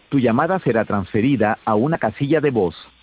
Tu llamada será transferida a una casilla de voz.